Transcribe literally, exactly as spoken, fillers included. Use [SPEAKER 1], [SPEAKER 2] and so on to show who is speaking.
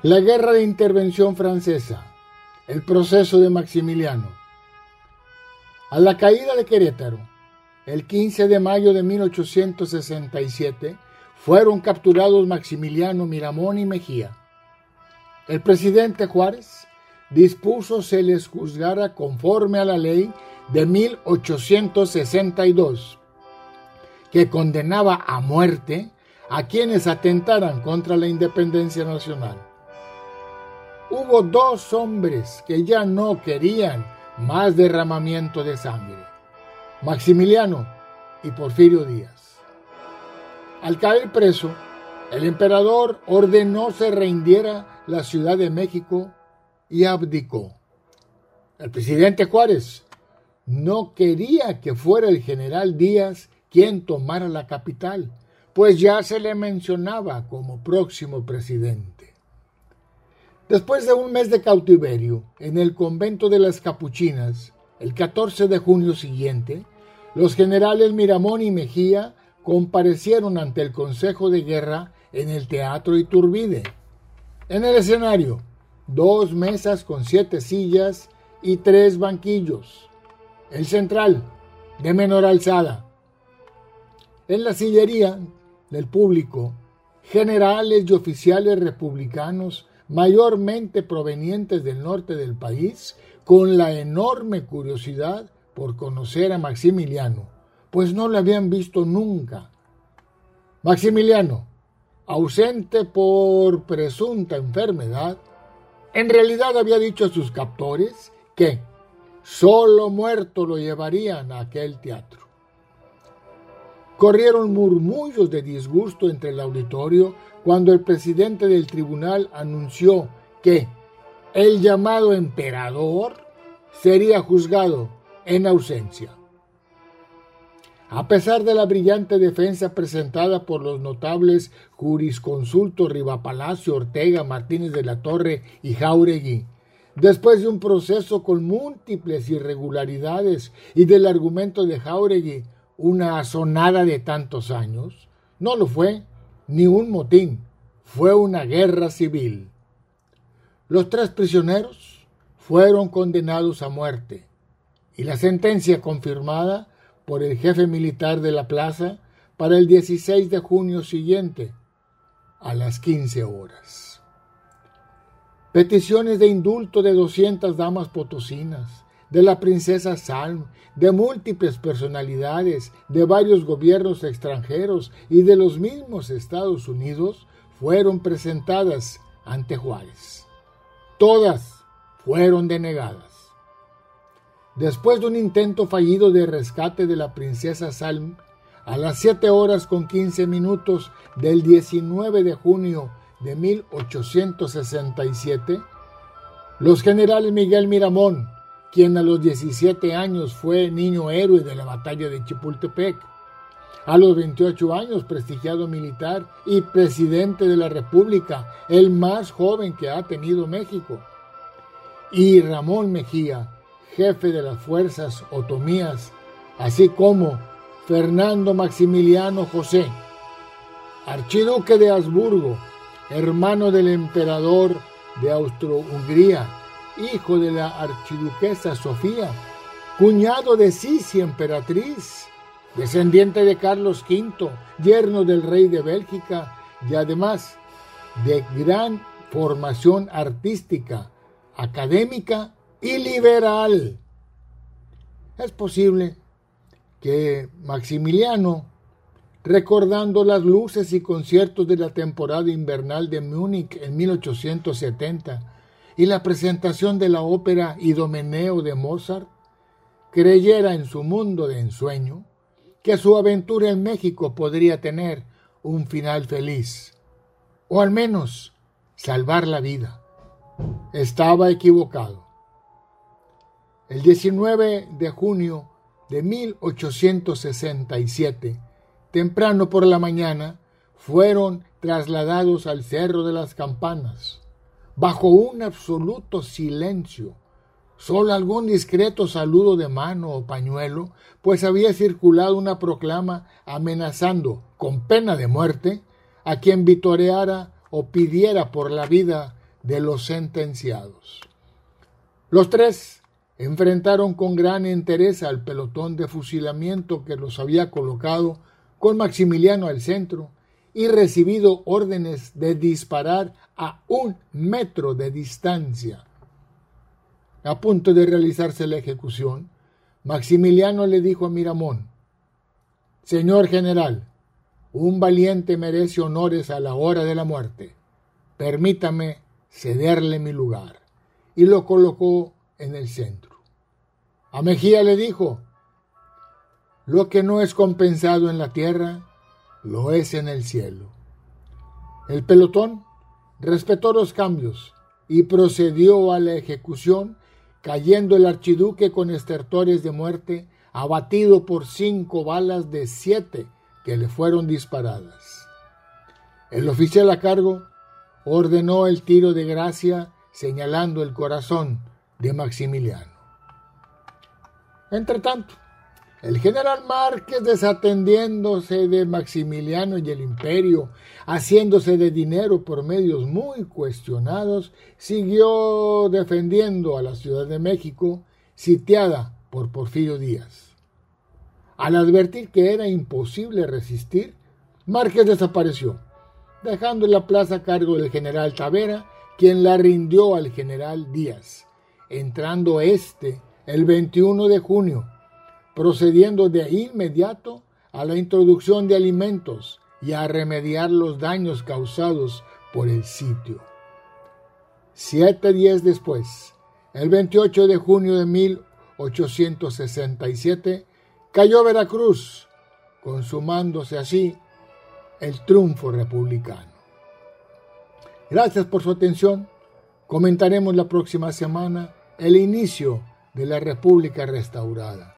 [SPEAKER 1] La Guerra de Intervención Francesa, el proceso de Maximiliano. A la caída de Querétaro, el quince de mayo de mil ochocientos sesenta y siete, fueron capturados Maximiliano, Miramón y Mejía. El presidente Juárez dispuso se les juzgara conforme a la ley de mil ochocientos sesenta y dos, que condenaba a muerte a quienes atentaran contra la independencia nacional. Hubo dos hombres que ya no querían más derramamiento de sangre: Maximiliano y Porfirio Díaz. Al caer preso, el emperador ordenó se rindiera la Ciudad de México y abdicó. El presidente Juárez no quería que fuera el general Díaz quien tomara la capital, pues ya se le mencionaba como próximo presidente. Después de un mes de cautiverio en el convento de las Capuchinas, el catorce de junio siguiente, los generales Miramón y Mejía comparecieron ante el Consejo de Guerra en el Teatro Iturbide. En el escenario, dos mesas con siete sillas y tres banquillos. El central, de menor alzada. En la sillería del público, generales y oficiales republicanos mayormente provenientes del norte del país, con la enorme curiosidad por conocer a Maximiliano, pues no lo habían visto nunca. Maximiliano, ausente por presunta enfermedad, en realidad había dicho a sus captores que solo muerto lo llevarían a aquel teatro. Corrieron murmullos de disgusto entre el auditorio cuando el presidente del tribunal anunció que el llamado emperador sería juzgado en ausencia. A pesar de la brillante defensa presentada por los notables jurisconsultos Rivapalacio, Ortega, Martínez de la Torre y Jáuregui, después de un proceso con múltiples irregularidades y del argumento de Jáuregui, una asonada de tantos años, no lo fue ni un motín, fue una guerra civil. Los tres prisioneros fueron condenados a muerte y la sentencia confirmada por el jefe militar de la plaza para el dieciséis de junio siguiente, a las quince horas. Peticiones de indulto de doscientas damas potosinas, de la princesa Salm, de múltiples personalidades, de varios gobiernos extranjeros y de los mismos Estados Unidos fueron presentadas ante Juárez. Todas fueron denegadas. Después de un intento fallido de rescate de la princesa Salm, a las siete horas con quince minutos del diecinueve de junio de mil ochocientos sesenta y siete, los generales Miguel Miramón, quien a los diecisiete años fue niño héroe de la batalla de Chapultepec, a los veintiocho años prestigiado militar y presidente de la República, el más joven que ha tenido México, y Ramón Mejía, jefe de las fuerzas otomías, así como Fernando Maximiliano José, archiduque de Habsburgo, hermano del emperador de Austro-Hungría, hijo de la archiduquesa Sofía, cuñado de Sisi emperatriz, descendiente de Carlos quinto, yerno del rey de Bélgica y además de gran formación artística, académica y liberal. Es posible que Maximiliano, recordando las luces y conciertos de la temporada invernal de Múnich en mil ochocientos setenta y la presentación de la ópera Idomeneo de Mozart, creyera en su mundo de ensueño que su aventura en México podría tener un final feliz, o al menos salvar la vida. Estaba equivocado. El diecinueve de junio de mil ochocientos sesenta y siete, temprano por la mañana, fueron trasladados al Cerro de las Campanas, bajo un absoluto silencio, solo algún discreto saludo de mano o pañuelo, pues había circulado una proclama amenazando, con pena de muerte, a quien vitoreara o pidiera por la vida de los sentenciados. Los tres enfrentaron con gran entereza al pelotón de fusilamiento que los había colocado con Maximiliano al centro y recibido órdenes de disparar a un metro de distancia. A punto de realizarse la ejecución, Maximiliano le dijo a Miramón: «Señor general, un valiente merece honores a la hora de la muerte. Permítame cederle mi lugar». Y lo colocó en el centro. A Mejía le dijo: «Lo que no es compensado en la tierra, lo es en el cielo». El pelotón respetó los cambios y procedió a la ejecución, cayendo el archiduque con estertores de muerte, abatido por cinco balas de siete que le fueron disparadas. El oficial a cargo ordenó el tiro de gracia, señalando el corazón de Maximiliano. Entretanto, el general Márquez, desatendiéndose de Maximiliano y el imperio, haciéndose de dinero por medios muy cuestionados, siguió defendiendo a la Ciudad de México, sitiada por Porfirio Díaz. Al advertir que era imposible resistir, Márquez desapareció, dejando la plaza a cargo del general Tavera, quien la rindió al general Díaz, entrando éste el veintiuno de junio, procediendo de inmediato a la introducción de alimentos y a remediar los daños causados por el sitio. Siete días después, el veintiocho de junio de mil ochocientos sesenta y siete, cayó Veracruz, consumándose así el triunfo republicano. Gracias por su atención. Comentaremos la próxima semana el inicio de la República restaurada.